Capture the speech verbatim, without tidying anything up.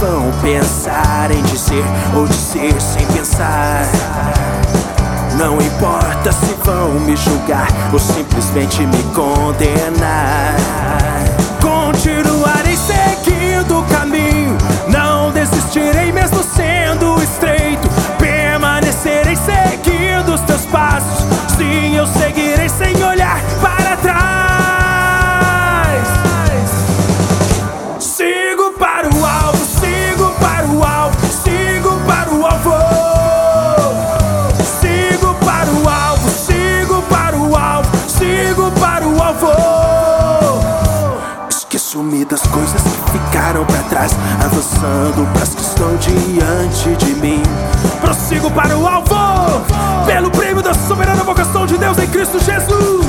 vão pensar em dizer ou dizer sem pensar. Não importa se vão me julgar ou simplesmente me condenar. Continuarei seguindo o caminho, não desistirei mesmo sendo estreito. Permanecerei seguindo os teus passos, sim, eu seguirei sem olhar para trás. Sigo para o alvo, sigo para o alvo, sigo para o alvo. Sigo para o alvo, sigo para o alvo, sigo para o alvo. Esqueço-me das coisas que ficaram pra trás, avançando pras que estão diante de mim. Prossigo para o alvo, pelo prêmio da soberana vocação de Deus em Cristo Jesus.